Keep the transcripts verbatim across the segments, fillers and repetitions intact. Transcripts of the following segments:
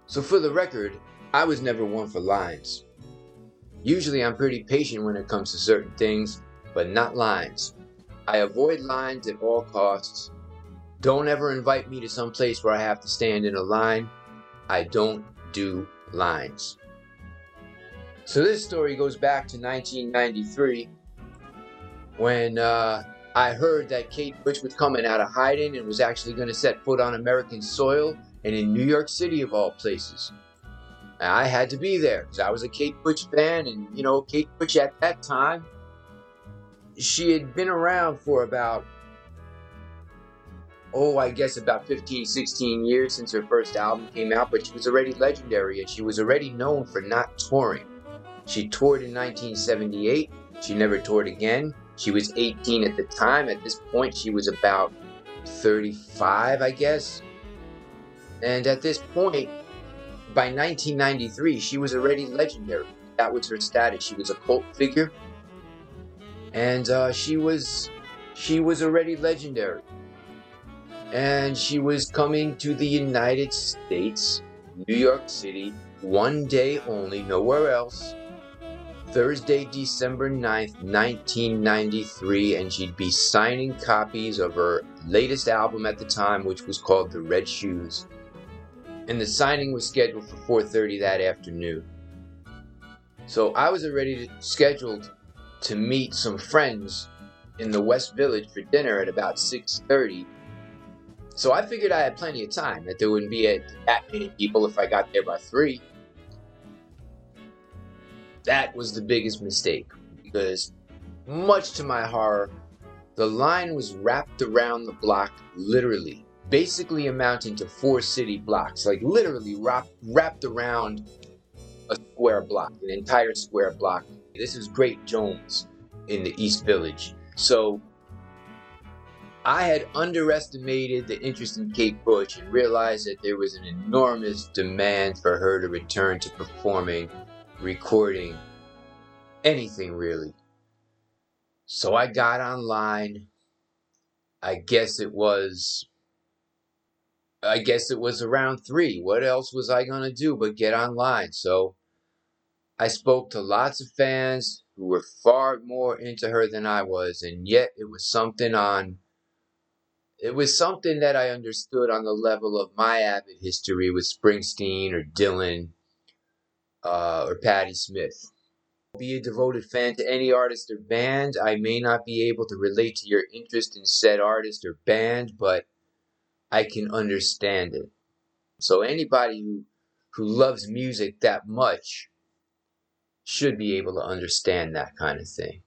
So for the record, I was never one for lines. Usually I'm pretty patient when it comes to certain things, but not lines. I avoid lines at all costs. Don't ever invite me to some place where I have to stand in a line. I don't do lines. So this story goes back to nineteen ninety-three when uh, I heard that Kate Bush was coming out of hiding and was actually going to set foot on American soil and in New York City of all places. I had to be there because I was a Kate Bush fan, and you know, Kate Bush at that time, she had been around for about, oh, I guess about fifteen, sixteen years since her first album came out, but she was already legendary and she was already known for not touring. She toured in nineteen seventy-eight, she never toured again. She was eighteen at the time. At this point, she was about thirty-five, I guess. And at this point, by nineteen ninety-three, she was already legendary. That was her status. She was a cult figure, and uh, she was she was already legendary. And she was coming to the United States, New York City, one day only, nowhere else. Thursday, December ninth, nineteen ninety-three, and she'd be signing copies of her latest album at the time, which was called The Red Shoes. And the signing was scheduled for four thirty that afternoon. So I was already scheduled to meet some friends in the West Village for dinner at about six thirty. So I figured I had plenty of time, that there wouldn't be a, that many people if I got there by three. That was the biggest mistake, because much to my horror, the line was wrapped around the block, literally, basically amounting to four city blocks, like literally wrapped, wrapped around a square block, an entire square block. This is Great Jones in the East Village. So I had underestimated the interest in Kate Bush and realized that there was an enormous demand for her to return to performing, recording, anything really. So I got online. I guess it was I guess it was around three. What else was I gonna do but get online? So I spoke to lots of fans who were far more into her than I was, and yet it was something on It was something that I understood on the level of my avid history with Springsteen or Dylan uh, or Patti Smith. Be a devoted fan to any artist or band. I may not be able to relate to your interest in said artist or band, but I can understand it. So anybody who, who loves music that much should be able to understand that kind of thing.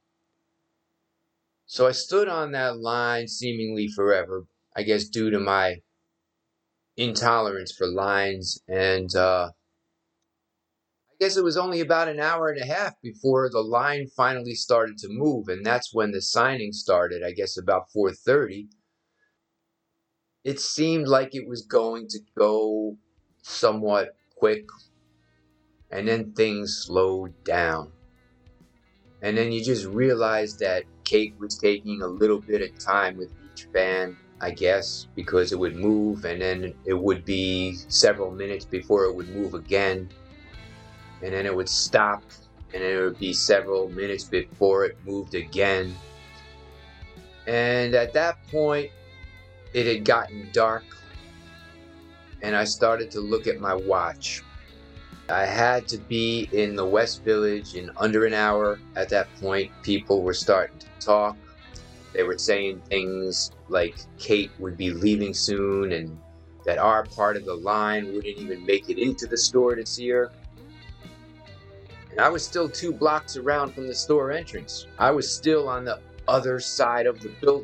So I stood on that line seemingly forever, I guess due to my intolerance for lines, and uh, I guess it was only about an hour and a half before the line finally started to move, and that's when the signing started, I guess about four thirty. It seemed like it was going to go somewhat quick, and then things slowed down. And then you just realized that Kate was taking a little bit of time with each fan, I guess, because it would move, and then it would be several minutes before it would move again, and then it would stop, and then it would be several minutes before it moved again. And at that point, it had gotten dark, and I started to look at my watch. I had to be in the West Village in under an hour. At that point, people were starting to talk. They were saying things like Kate would be leaving soon and that our part of the line wouldn't even make it into the store to see her. And I was still two blocks around from the store entrance. I was still on the other side of the building.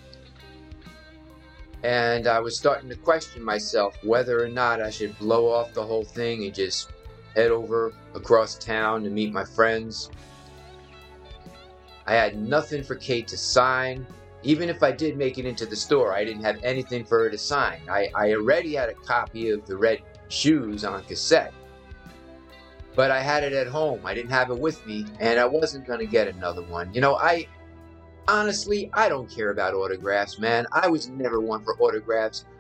And I was starting to question myself whether or not I should blow off the whole thing and just head over across town to meet my friends. I had nothing for Kate to sign. Even if I did make it into the store, I didn't have anything for her to sign. I, I already had a copy of The Red Shoes on cassette, but I had it at home. I didn't have it with me, and I wasn't going to get another one. You know, I honestly, I don't care about autographs, man. I was never one for autographs.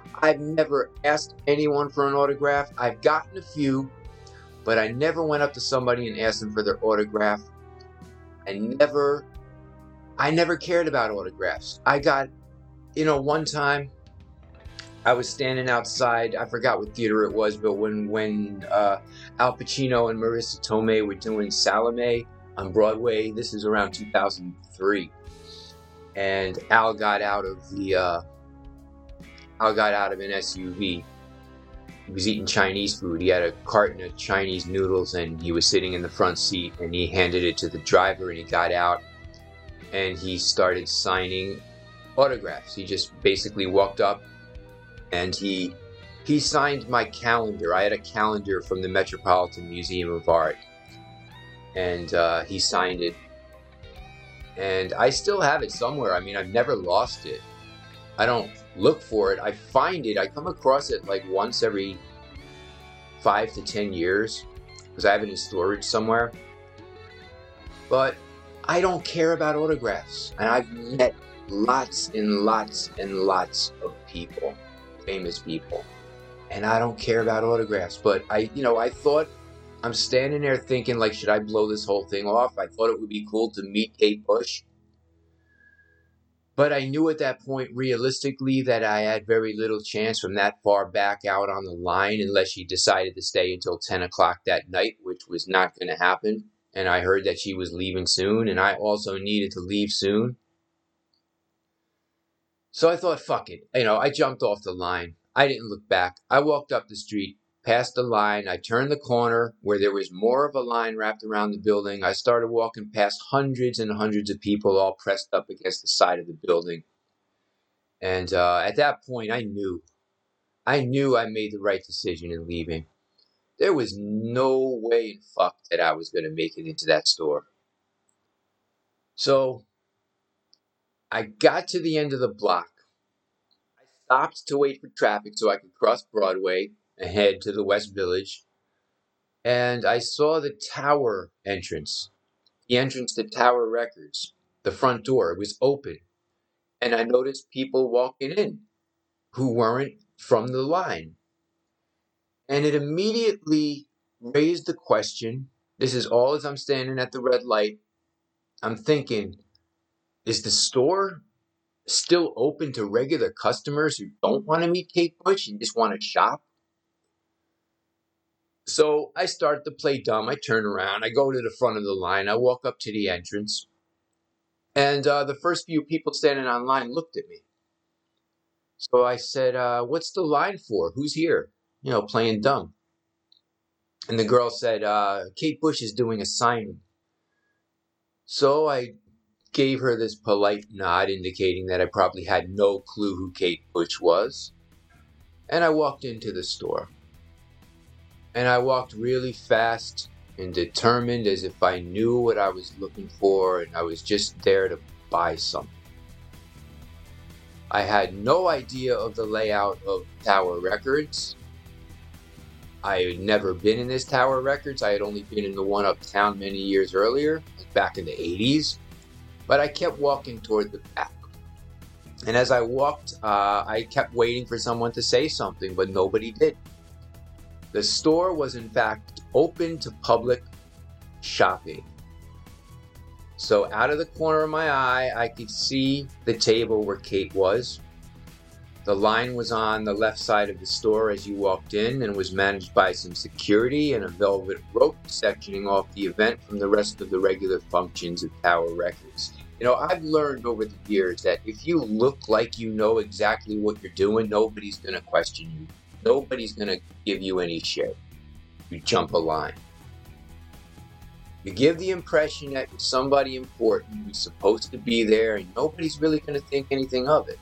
I've never asked anyone for an autograph. I've gotten a few, but I never went up to somebody and asked them for their autograph. I never, I never cared about autographs. I got, you know, one time I was standing outside. I forgot what theater it was, but when when uh, Al Pacino and Marissa Tomei were doing Salome on Broadway, this is around two thousand three, and Al got out of the uh, Al got out of an S U V. He was eating Chinese food. He had a carton of Chinese noodles, and he was sitting in the front seat, and he handed it to the driver, and he got out, and he started signing autographs. He just basically walked up, and he he signed my calendar. I had a calendar from the Metropolitan Museum of Art, and uh, he signed it, and I still have it somewhere. I mean, I've never lost it. I don't look for it. I find it. I come across it like once every five to ten years because I have it in storage somewhere. But I don't care about autographs, and I've met lots and lots and lots of people, famous people, and I don't care about autographs. But I, you know, I thought, I'm standing there thinking, like, should I blow this whole thing off? I thought it would be cool to meet Kate Bush. But I knew at that point, realistically, that I had very little chance from that far back out on the line unless she decided to stay until ten o'clock that night, which was not going to happen. And I heard that she was leaving soon, and I also needed to leave soon. So I thought, fuck it. You know, I jumped off the line. I didn't look back. I walked up the street, past the line. I turned the corner where there was more of a line wrapped around the building. I started walking past hundreds and hundreds of people all pressed up against the side of the building. And uh, at that point, I knew. I knew I made the right decision in leaving. There was no way in fuck that I was going to make it into that store. So I got to the end of the block. I stopped to wait for traffic so I could cross Broadway and head to the West Village. And I saw the Tower entrance, the entrance to Tower Records, the front door. It was open. And I noticed people walking in who weren't from the line. And it immediately raised the question. This is all as I'm standing at the red light. I'm thinking, is the store still open to regular customers who don't want to meet Kate Bush and just want to shop? So I start to play dumb. I turn around. I go to the front of the line. I walk up to the entrance. And uh, the first few people standing on line looked at me. So I said, uh, what's the line for? Who's here? You know, playing dumb. And the girl said, uh, Kate Bush is doing a signing. So I gave her this polite nod indicating that I probably had no clue who Kate Bush was. And I walked into the store. And I walked really fast and determined as if I knew what I was looking for and I was just there to buy something. I had no idea of the layout of Tower Records. I had never been in this Tower Records. I had only been in the one uptown many years earlier, like back in the eighties. But I kept walking toward the back. And as I walked, uh, I kept waiting for someone to say something, but nobody did. The store was, in fact, open to public shopping. So out of the corner of my eye, I could see the table where Kate was. The line was on the left side of the store as you walked in and was managed by some security and a velvet rope sectioning off the event from the rest of the regular functions of Tower Records. You know, I've learned over the years that if you look like you know exactly what you're doing, nobody's going to question you. Nobody's going to give you any shit. You jump a line. You give the impression that you're somebody important who's supposed to be there and nobody's really going to think anything of it.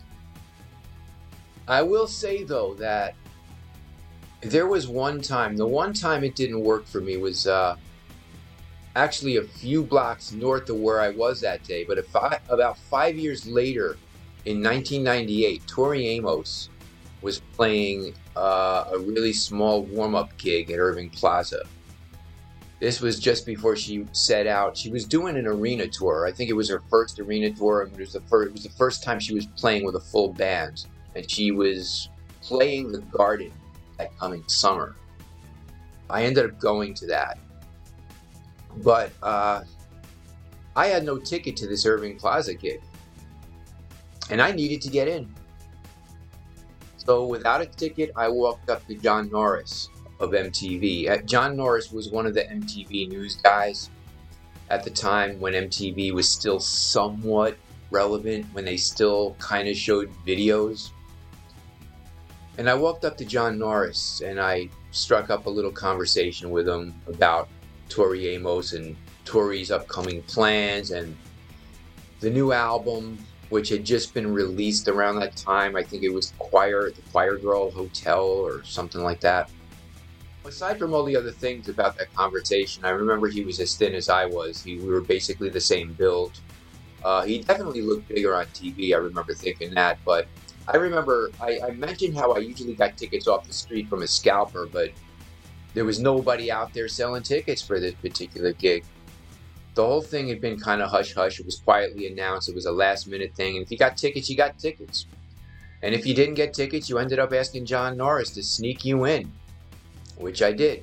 I will say, though, that there was one time, the one time it didn't work for me was uh, actually a few blocks north of where I was that day. But if I, about five years later, in nineteen ninety-eight, Tori Amos was playing uh, a really small warm-up gig at Irving Plaza. This was just before she set out. She was doing an arena tour. I think it was her first arena tour, and it was the first, it was the first time she was playing with a full band. and she was playing the Garden that coming summer. I ended up going to that, but uh, I had no ticket to this Irving Plaza gig, and I needed to get in. So without a ticket, I walked up to John Norris of M T V. Uh, John Norris was one of the M T V news guys at the time when M T V was still somewhat relevant, when they still kind of showed videos. And I walked up to John Norris and I struck up a little conversation with him about Tori Amos and Tori's upcoming plans and the new album, which had just been released around that time. I think it was Choir, the Choir Girl Hotel or something like that. Aside from all the other things about that conversation, I remember he was as thin as I was. He, we were basically the same build. Uh, he definitely looked bigger on T V. I remember thinking that. But I remember I, I mentioned how I usually got tickets off the street from a scalper, but there was nobody out there selling tickets for this particular gig. The whole thing had been kind of hush-hush. It was quietly announced. It was a last-minute thing. And if you got tickets, you got tickets. And if you didn't get tickets, you ended up asking John Norris to sneak you in, which I did.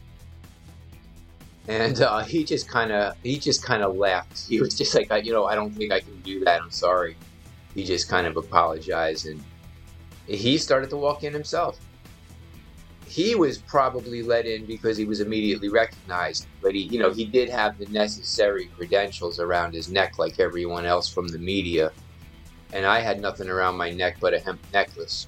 And uh, he just kind of he just kind of laughed. He was just like, you know, I don't think I can do that. I'm sorry. He just kind of apologized, and he started to walk in himself. He was probably let in because he was immediately recognized, but he, you know, he did have the necessary credentials around his neck like everyone else from the media, and I had nothing around my neck but a hemp necklace.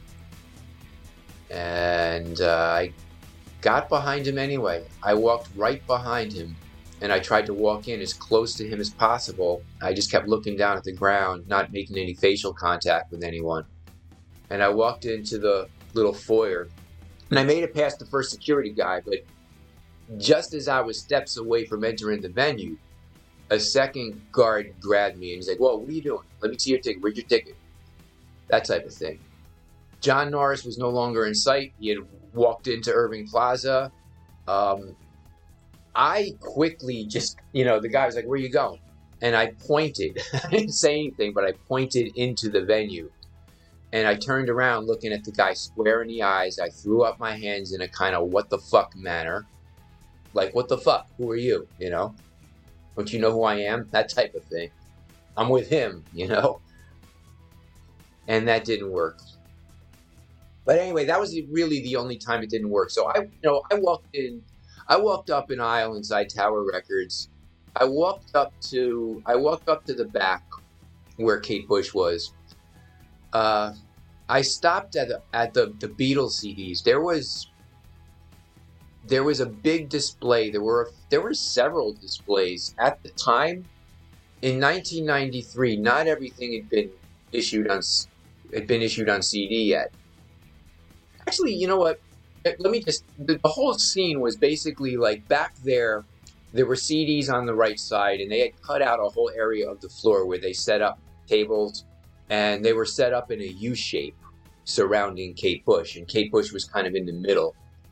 And uh, I got behind him anyway. I walked right behind him, and I tried to walk in as close to him as possible. I just kept looking down at the ground, not making any facial contact with anyone. And I walked into the little foyer, and I made it past the first security guy, but just as I was steps away from entering the venue, a second guard grabbed me and he's like, "Whoa, what are you doing? Let me see your ticket. Where's your ticket?" That type of thing. John Norris was no longer in sight. He had walked into Irving Plaza. Um, I quickly just, you know, the guy was like, "Where are you going?" And I pointed. I didn't say anything, but I pointed into the venue. And I turned around looking at the guy square in the eyes. I threw up my hands in a kind of what the fuck manner. Like, what the fuck? Who are you? You know? Don't you know who I am? That type of thing. I'm with him, you know? And that didn't work. But anyway, that was really the only time it didn't work. So I, you know, I walked in, I walked up an aisle inside Tower Records. I walked up to, I walked up to the back where Kate Bush was. Uh, I stopped at the, at the, the Beatles C Ds. There was there was a big display. There were there were several displays at the time. In nineteen ninety-three, not everything had been issued on had been issued on C D yet. Actually, you know what? Let me just. The, the whole scene was basically like back there. There were C Ds on the right side, and they had cut out a whole area of the floor where they set up tables. And they were set up in a U shape surrounding Kate Bush. And Kate Bush was kind of in the middle.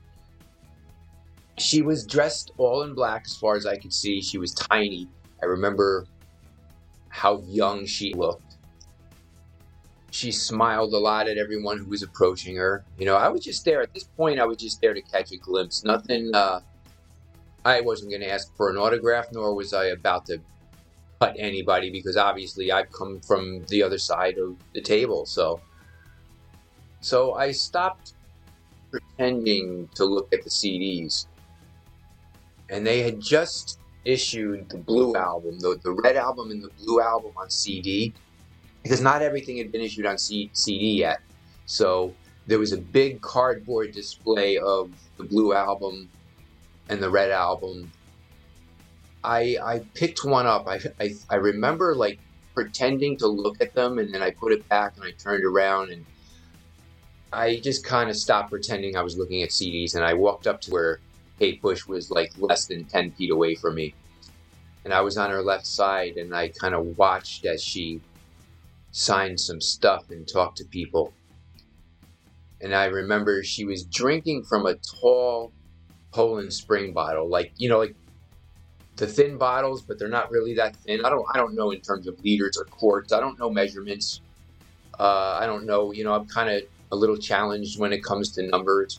She was dressed all in black as far as I could see. She was tiny. I remember how young she looked. She smiled a lot at everyone who was approaching her. You know, I was just there. At this point, I was just there to catch a glimpse. Nothing, uh, I wasn't going to ask for an autograph, nor was I about to cut anybody, because obviously I've come from the other side of the table. So, so I stopped pretending to look at the C Ds, and they had just issued the Blue album, the, the Red album and the Blue album on C D, because not everything had been issued on C- CD yet. So there was a big cardboard display of the Blue album and the Red album. I, I picked one up. I, I I remember like pretending to look at them, and then I put it back and I turned around, and I just kind of stopped pretending I was looking at C Ds, and I walked up to where Kate Bush was like less than ten feet away from me. And I was on her left side, and I kind of watched as she signed some stuff and talked to people. And I remember she was drinking from a tall Poland Spring bottle, like, you know, like the thin bottles, but they're not really that thin. I don't I don't know in terms of liters or quarts. I don't know measurements. Uh, I don't know. You know, I'm kind of a little challenged when it comes to numbers.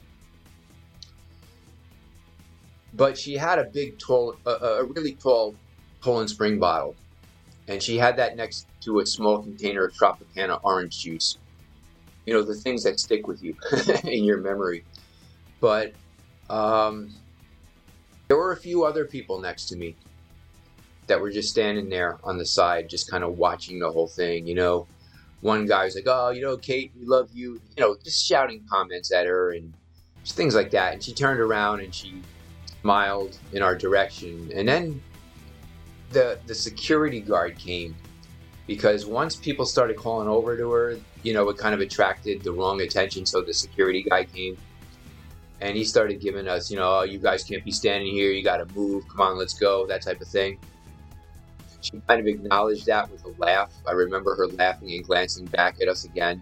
But she had a big, tall, a, a really tall Poland Spring bottle, and she had that next to a small container of Tropicana orange juice. You know, the things that stick with you in your memory. But um, there were a few other people next to me that were just standing there on the side, just kind of watching the whole thing. You know, one guy was like, "Oh, you know, Kate, we love you." You know, just shouting comments at her and just things like that. And she turned around and she smiled in our direction. And then the the security guard came, because once people started calling over to her, you know, it kind of attracted the wrong attention. So the security guy came and he started giving us, you know, "Oh, you guys can't be standing here. You got to move. Come on, let's go," that type of thing. She kind of acknowledged that with a laugh. I remember her laughing and glancing back at us again.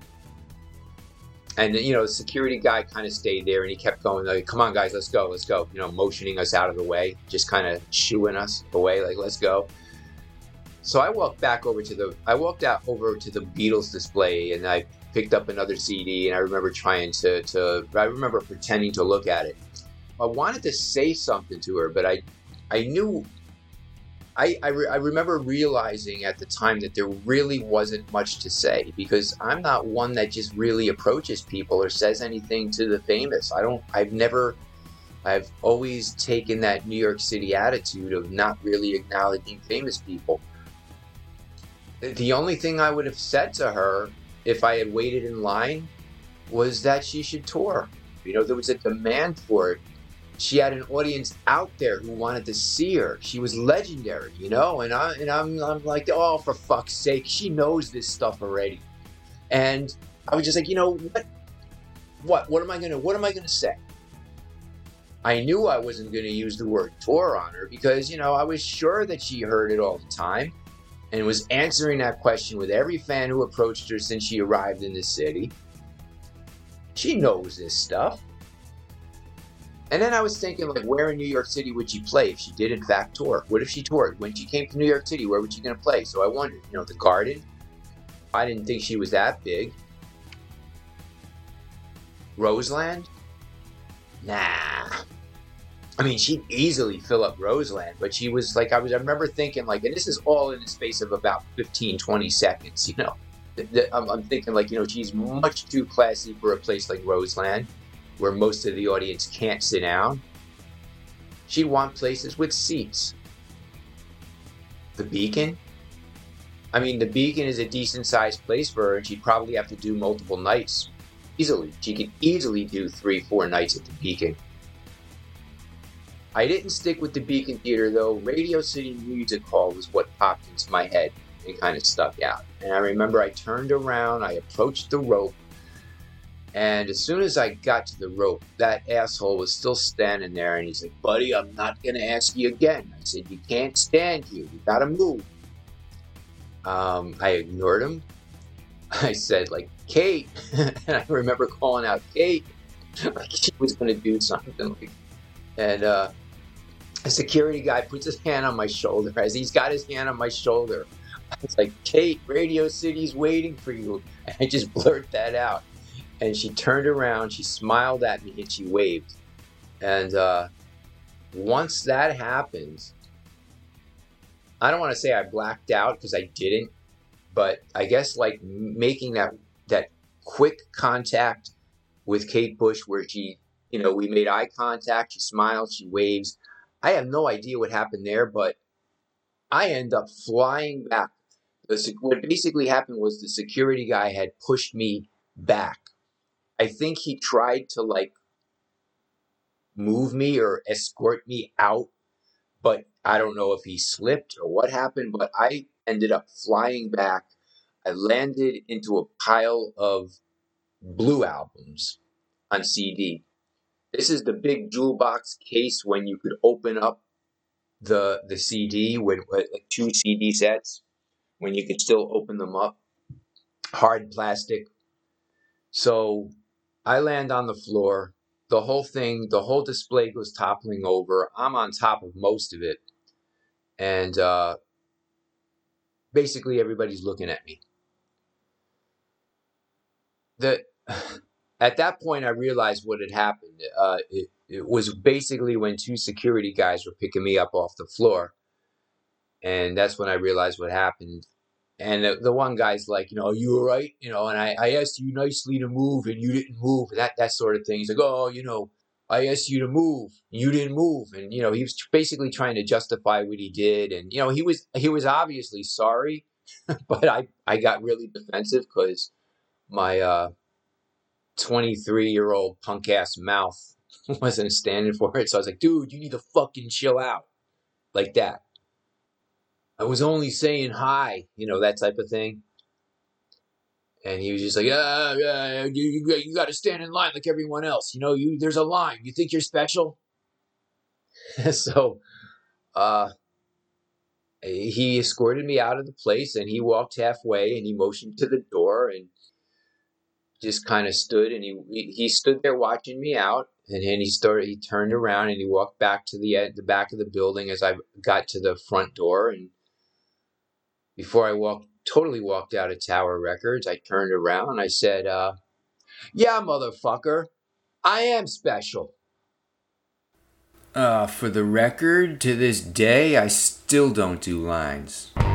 And, you know, the security guy kind of stayed there and he kept going, like, "Come on, guys, let's go, let's go," you know, motioning us out of the way, just kind of shooing us away, like, "Let's go." So I walked back over to the, I walked out over to the Beatles display and I picked up another C D, and I remember trying to, to I remember pretending to look at it. I wanted to say something to her, but I, I knew, I, I, re- I remember realizing at the time that there really wasn't much to say, because I'm not one that just really approaches people or says anything to the famous. I don't, I've never, I've always taken that New York City attitude of not really acknowledging famous people. The only thing I would have said to her if I had waited in line was that she should tour. You know, there was a demand for it. She had an audience out there who wanted to see her. She was legendary, you know, and I and I'm I'm like, "Oh, for fuck's sake, she knows this stuff already." And I was just like, you know what? What? What am I gonna what am I gonna say? I knew I wasn't gonna use the word tour on her, because, you know, I was sure that she heard it all the time and was answering that question with every fan who approached her since she arrived in the city. She knows this stuff. And then I was thinking, like, where in New York City would she play if she did in fact tour? What if she toured? When she came to New York City, where was she going to play? So I wondered, you know, the Garden? I didn't think she was that big. Roseland? Nah. I mean, she'd easily fill up Roseland, but she was like, I was, I remember thinking, like, and this is all in the space of about fifteen, twenty seconds, you know. I'm, I'm thinking, like, you know, she's much too classy for a place like Roseland, where most of the audience can't sit down. She'd want places with seats. The Beacon? I mean, the Beacon is a decent sized place for her, and she'd probably have to do multiple nights. Easily. She could easily do three, four nights at the Beacon. I didn't stick with the Beacon Theater, though. Radio City Music Hall was what popped into my head and kind of stuck out. And I remember I turned around, I approached the rope, and as soon as I got to the rope, that asshole was still standing there, and he's like, "Buddy, I'm not going to ask you again." I said, "You can't stand here. You got to move." Um, I ignored him. I said, like, "Kate," and I remember calling out Kate, like she was going to do something. Like, and uh, a security guy puts his hand on my shoulder. As he's got his hand on my shoulder, I was like, "Kate, Radio City's waiting for you." And I just blurt that out. And she turned around, she smiled at me, and she waved. And uh, once that happened, I don't want to say I blacked out, because I didn't. But I guess, like, making that that quick contact with Kate Bush, where she, you know, we made eye contact, she smiles, she waves. I have no idea what happened there, but I end up flying back. The, what basically happened was the security guy had pushed me back. I think he tried to, like, move me or escort me out, but I don't know if he slipped or what happened, but I ended up flying back. I landed into a pile of Blue albums on C D. This is the big jewel box case when you could open up the the C D with, with like two C D sets, when you could still open them up. Hard plastic. So I land on the floor. The whole thing, the whole display goes toppling over. I'm on top of most of it. And uh, basically everybody's looking at me. the at that point I realized what had happened. Uh, it, it was basically when two security guys were picking me up off the floor, and that's when I realized what happened. And the, the one guy's like, you know, are you all right? You know, and I, I asked you nicely to move, and you didn't move, that that sort of thing. He's like, oh, you know, I asked you to move, you didn't move, and you know, he was basically trying to justify what he did, and you know, he was he was obviously sorry, but I I got really defensive because my uh twenty-three year old punk ass mouth wasn't standing for it. So I was like, dude, you need to fucking chill out, like that. I was only saying hi, you know, that type of thing. And he was just like, yeah, yeah, you, you, you got to stand in line like everyone else. You know, you there's a line. You think you're special? so uh, he escorted me out of the place, and he walked halfway, and he motioned to the door, and just kind of stood, and he he stood there watching me out, and then he started. He turned around and he walked back to the the back of the building as I got to the front door, and before I walked totally walked out of Tower Records, I turned around and I said, uh, "Yeah, motherfucker, I am special." Uh, for the record, to this day, I still don't do lines.